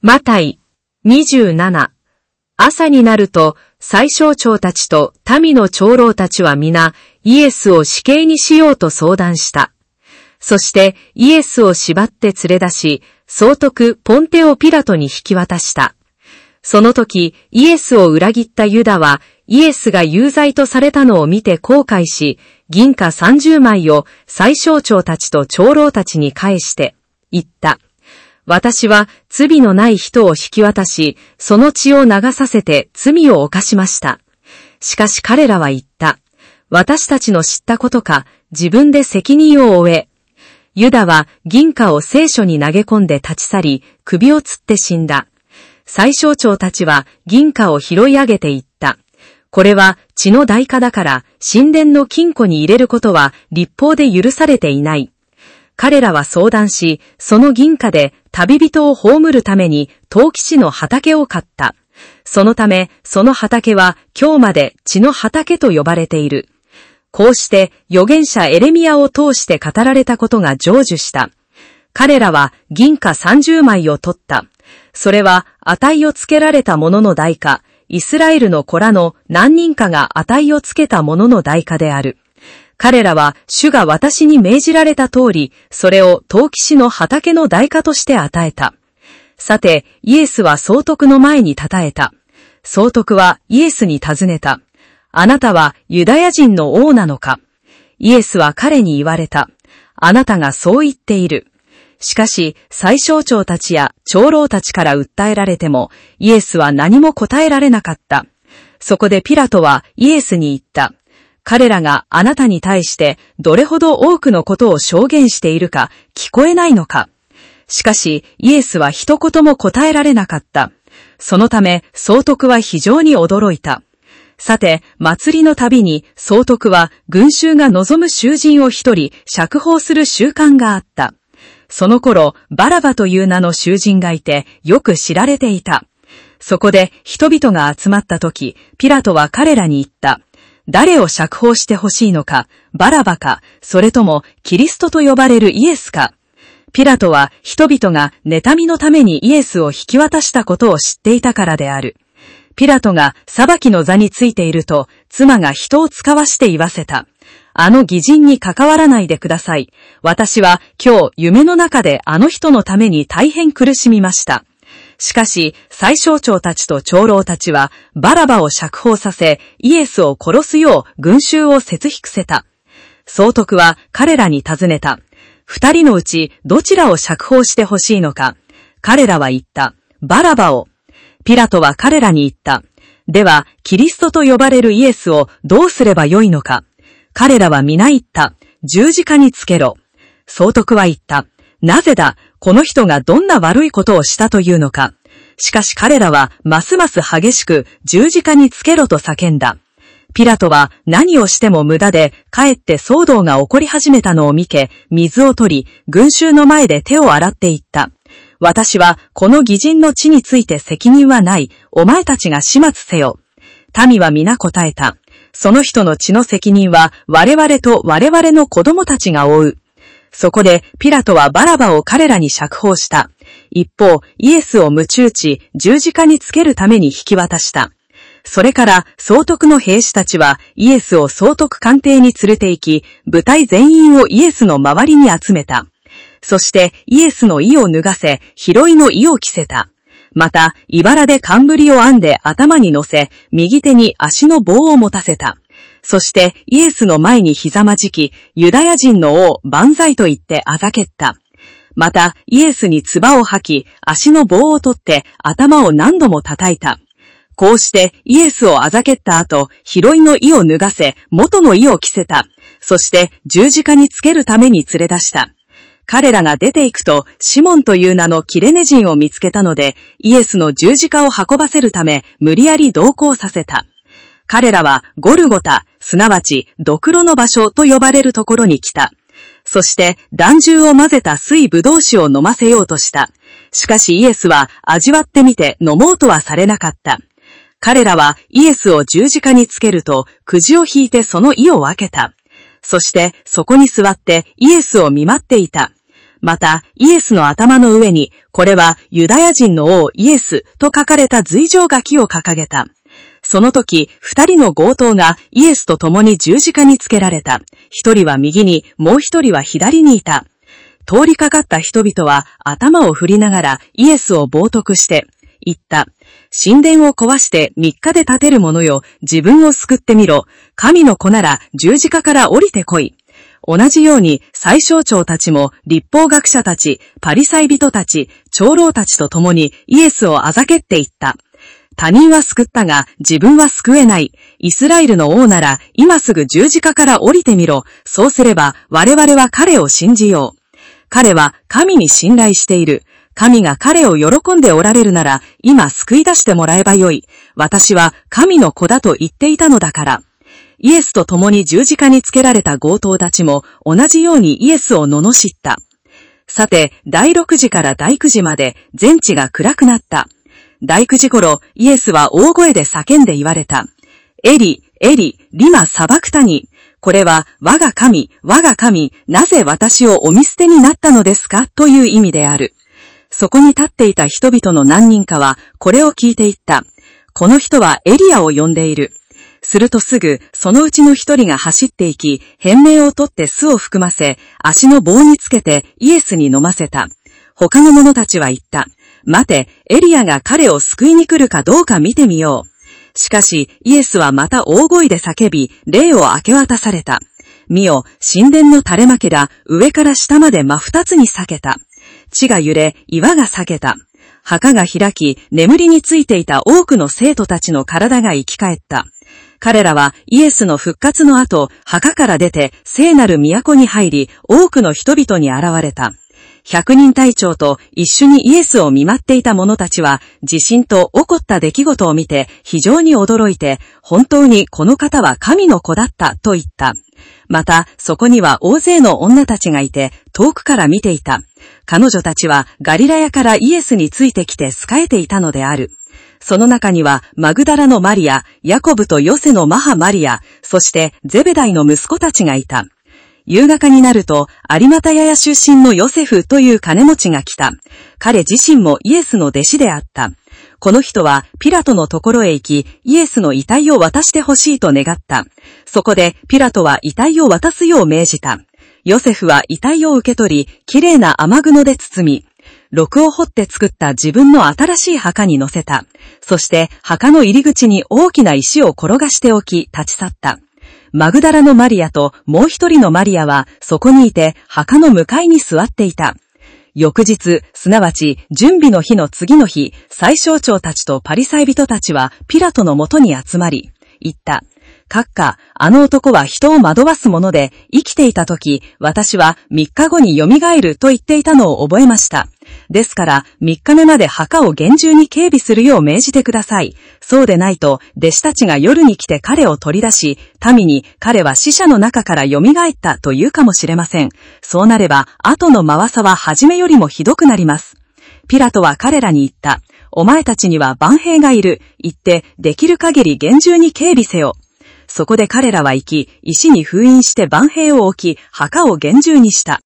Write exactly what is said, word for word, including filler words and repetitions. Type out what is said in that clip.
マタイにじゅうなな。朝になると、宰相長たちと民の長老たちは皆、イエスを死刑にしようと相談した。そしてイエスを縛って連れ出し、総督ポンテオ・ピラトに引き渡した。その時、イエスを裏切ったユダは、イエスが有罪とされたのを見て後悔し、銀貨さんじゅうまいを宰相長たちと長老たちに返して、言った。私は罪のない人を引き渡し、その血を流させて罪を犯しました。しかし彼らは言った。私たちの知ったことか、自分で責任を負え。ユダは銀貨を聖書に投げ込んで立ち去り、首を吊って死んだ。宰相長たちは銀貨を拾い上げて言った。これは血の代価だから、神殿の金庫に入れることは律法で許されていない。彼らは相談し、その銀貨で旅人を葬るために陶器師の畑を買った。そのため、その畑は今日まで血の畑と呼ばれている。こうして預言者エレミヤを通して語られたことが成就した。彼らは銀貨さんじゅうまいを取った。それは値をつけられたものの代価、イスラエルの子らの何人かが値をつけたものの代価である。彼らは主が私に命じられた通り、それを陶器師の畑の代価として与えた。さて、イエスは総督の前に立たえた。総督はイエスに尋ねた。あなたはユダヤ人の王なのか？イエスは彼に言われた。あなたがそう言っている。しかし、宰相長たちや長老たちから訴えられても、イエスは何も答えられなかった。そこでピラトはイエスに言った。彼らがあなたに対してどれほど多くのことを証言しているか聞こえないのか。しかしイエスは一言も答えられなかった。そのため総督は非常に驚いた。さて、祭りのたびに総督は群衆が望む囚人を一人釈放する習慣があった。その頃、バラバという名の囚人がいてよく知られていた。そこで人々が集まった時、ピラトは彼らに言った。誰を釈放してほしいのか、バラバか、それともキリストと呼ばれるイエスか。ピラトは人々が妬みのためにイエスを引き渡したことを知っていたからである。ピラトが裁きの座についていると、妻が人を使わして言わせた。あの義人に関わらないでください。私は今日夢の中であの人のために大変苦しみました。しかし、宰相長たちと長老たちは、バラバを釈放させ、イエスを殺すよう群衆を切引せた。総督は彼らに尋ねた。二人のうちどちらを釈放してほしいのか。彼らは言った。バラバを。ピラトは彼らに言った。では、キリストと呼ばれるイエスをどうすればよいのか。彼らは皆言った。十字架につけろ。総督は言った。なぜだ、この人がどんな悪いことをしたというのか。しかし彼らはますます激しく十字架につけろと叫んだ。ピラトは何をしても無駄で、かえって騒動が起こり始めたのを見て、水を取り、群衆の前で手を洗っていった。私はこの義人の地について責任はない。お前たちが始末せよ。民は皆答えた。その人の血の責任は我々と我々の子供たちが負う。そこでピラトはバラバを彼らに釈放した。一方、イエスを鞭打ち、十字架につけるために引き渡した。それから総督の兵士たちはイエスを総督官邸に連れて行き、部隊全員をイエスの周りに集めた。そしてイエスの衣を脱がせ、広いの衣を着せた。また、茨で冠を編んで頭に乗せ、右手に足の棒を持たせた。そしてイエスの前にひざまじき、ユダヤ人の王万歳と言ってあざけった。またイエスに唾を吐き、足の棒を取って頭を何度も叩いた。こうしてイエスをあざけった後、広いの衣を脱がせ、元の衣を着せた。そして十字架につけるために連れ出した。彼らが出て行くと、シモンという名のキレネ人を見つけたので、イエスの十字架を運ばせるため、無理やり同行させた。彼らはゴルゴタ、すなわちドクロの場所と呼ばれるところに来た。そして弾汁を混ぜた水ぶどう酒を飲ませようとした。しかしイエスは味わってみて飲もうとはされなかった。彼らはイエスを十字架につけると、くじを引いてその意を分けた。そしてそこに座ってイエスを見舞っていた。 また、イエスの頭の上に、これはユダヤ人の王イエスと書かれた随条書きを掲げた。その時、二人の強盗がイエスと共に十字架につけられた。一人は右に、もう一人は左にいた。通りかかった人々は頭を振りながらイエスを冒涜して言った。神殿を壊して三日で建てる者よ、自分を救ってみろ。神の子なら十字架から降りてこい。同じように宰相長たちも律法学者たち、パリサイ人たち、長老たちと共にイエスをあざけって言った。他人は救ったが自分は救えない。イスラエルの王なら今すぐ十字架から降りてみろ。そうすれば我々は彼を信じよう。彼は神に信頼している。神が彼を喜んでおられるなら今救い出してもらえばよい。私は神の子だと言っていたのだから。イエスと共に十字架につけられた強盗たちも同じようにイエスを罵った。さて、第六時から第九時まで全地が暗くなった。第九時頃、イエスは大声で叫んで言われた。エリ、エリ、リマサバクタニ。これは、我が神、我が神、なぜ私をお見捨てになったのですかという意味である。そこに立っていた人々の何人かは、これを聞いていった。この人はエリアを呼んでいる。するとすぐ、そのうちの一人が走っていき、変名を取って巣を含ませ、足の棒につけてイエスに飲ませた。他の者たちは言った。待て、エリアが彼を救いに来るかどうか見てみよう。しかし、イエスはまた大声で叫び、霊を明け渡された。見よ、神殿の垂れ幕だ、上から下まで真二つに裂けた。地が揺れ、岩が裂けた。墓が開き、眠りについていた多くの生徒たちの体が生き返った。彼らはイエスの復活の後、墓から出て聖なる都に入り、多くの人々に現れた。百人隊長と一緒にイエスを見舞っていた者たちは、地震と起こった出来事を見て非常に驚いて、本当にこの方は神の子だったと言った。また、そこには大勢の女たちがいて、遠くから見ていた。彼女たちはガリラヤからイエスについてきて仕えていたのである。その中には、マグダラのマリア、ヤコブとヨセの母マリア、そしてゼベダイの息子たちがいた。夕方になると、有馬太屋出身のヨセフという金持ちが来た。彼自身もイエスの弟子であった。この人はピラトのところへ行き、イエスの遺体を渡してほしいと願った。そこでピラトは遺体を渡すよう命じた。ヨセフは遺体を受け取り、きれいな雨具で包み、炉を掘って作った自分の新しい墓に乗せた。そして墓の入り口に大きな石を転がしておき、立ち去った。マグダラのマリアともう一人のマリアはそこにいて墓の向かいに座っていた。翌日、すなわち準備の日の次の日、宰相長たちとパリサイ人たちはピラトのもとに集まり、言った。閣下、あの男は人を惑わすもので、生きていたとき、私は三日後に蘇ると言っていたのを覚えました。ですから、三日目まで墓を厳重に警備するよう命じてください。そうでないと、弟子たちが夜に来て彼を取り出し、民に彼は死者の中から蘇ったと言うかもしれません。そうなれば、後の回さは初めよりもひどくなります。ピラトは彼らに言った。お前たちには番兵がいる。言って、できる限り厳重に警備せよ。そこで彼らは行き、石に封印して番兵を置き、墓を厳重にした。